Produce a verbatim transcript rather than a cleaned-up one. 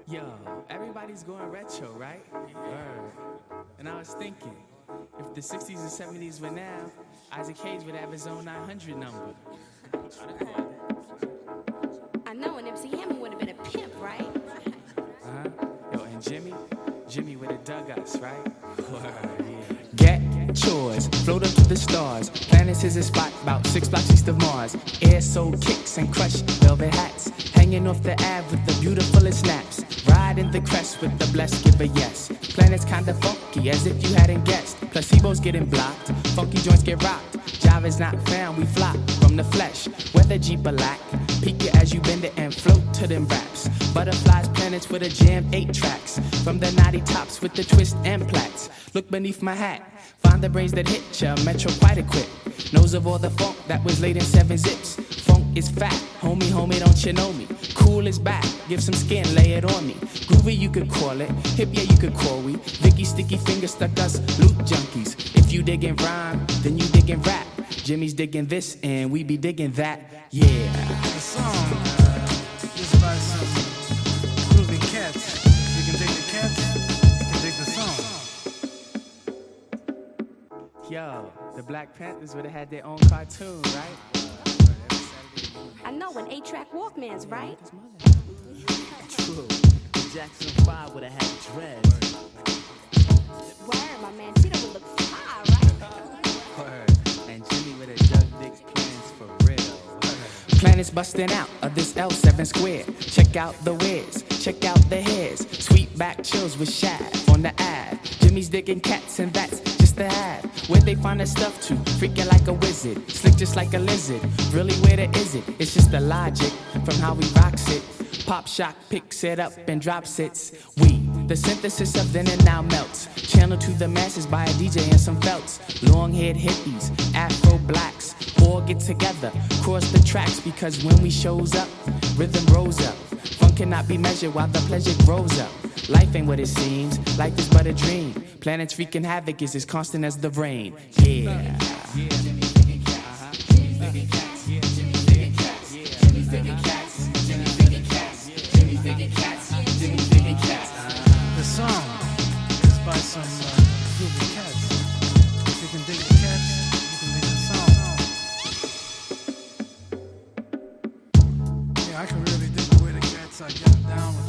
Yo, everybody's going retro, right? Word. And I was thinking, if the sixties and seventies were now, Isaac Hayes would have his own nine hundred number. I know, and M C Hammer would have been a pimp, right? Uh-huh. Yo, and Jimmy, Jimmy would have dug us, right? Word, yeah. Get chores, float up to the stars. Planets is a spot about six blocks east of Mars. Air soul kicks and crushed velvet hats. Hanging off the Ave with the beautifulest snaps. Riding the crest with the blessed give a yes. Planets kinda funky as if you hadn't guessed. Placebos getting blocked, funky joints get rocked. Java's not found, we flop from the flesh. Weather Jeep a lack, peek it as you bend it and float to them raps. Butterflies, planets with a jam, eight tracks. From the naughty tops with the twist and plaits. Look beneath my hat, find the brains that hit ya. Metro quite equipped, knows of all the funk that was laid in seven zips. Funk is fat, homie, homie, don't you know me? Cool is back, give some skin, lay it on me. Groovy you could call it, hip yeah you could call we. Vicky sticky finger stuck us, loot junkies. If you diggin' rhyme, then you diggin' rap. Jimmy's digging this and we be digging that, yeah. The song uh, is by some groovy cats. If you can dig the cats, you can dig the song. Yo, the Black Panthers would have had their own cartoon, right? I know, and eight-track Walkmans, right? True. The Jackson five would have had dreads. Word, my man Tito would look fly, right? Word. And Jimmy would have dug Dick's plans for real. Word. Planets busting out of this L seven square. Check out the wiz, check out the hairs. Sweet back chills with Shad on the ad. Jimmy's digging cats and that's just the ad. Where they find the stuff to, freaking like a wizard. Slick just like a lizard, really where the is it? It's just the logic from how we rocks it. Pop Shock picks it up and drops it. We, the synthesis of then and now melts. Channel to the masses by a D J and some felts. Long-haired hippies, Afro blacks, all get together, cross the tracks because when we shows up, rhythm rose up. Funk cannot be measured while the pleasure grows up. Life ain't what it seems, life is but a dream. Planets wreaking havoc is as constant as the rain. Yeah. The song is by some uh, groovy cats. If you can dig the cats, you can dig the song. Yeah, I can really dig the way the cats are getting down with